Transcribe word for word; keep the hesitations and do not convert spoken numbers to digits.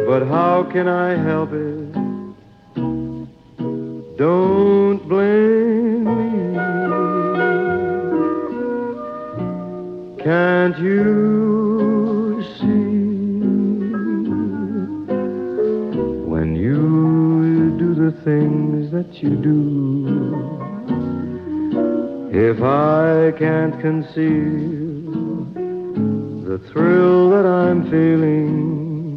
but how can I help it? Don't blame me. Can't you see? When you do the things that you do, if I can't conceal the thrill that I'm feeling,